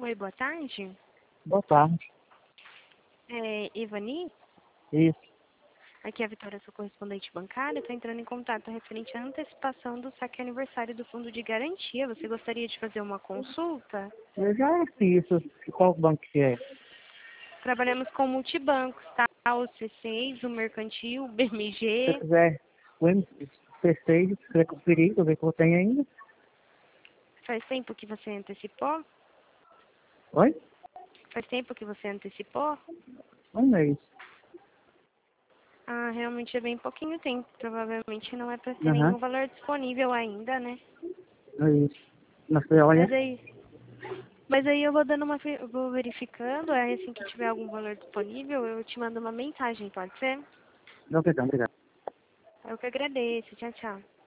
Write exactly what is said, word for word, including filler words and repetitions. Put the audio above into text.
Oi, boa tarde. Boa tarde. É Ivani? Isso. Aqui é a Vitória, sua correspondente bancária. Estou entrando em contato referente à antecipação do saque aniversário do Fundo de Garantia. Você gostaria de fazer uma consulta? Eu já fiz isso. Qual banco que é? Trabalhamos com multibancos, tá? O C seis, o Mercantil, o B M Se você G. quiser o M C seis, se quiser conferir, eu ver que eu tenho ainda. Faz tempo que você antecipou? Oi? Faz tempo que você antecipou? Um mês. Ah, realmente é bem pouquinho tempo. Provavelmente não é para ter Aham. nenhum valor disponível ainda, né? É isso. Na você olha. Mas aí, mas aí eu vou dando uma, ve- vou verificando, aí assim que tiver algum valor disponível, eu te mando uma mensagem, pode ser? Não, perdão, obrigado. Eu que agradeço. Tchau, tchau.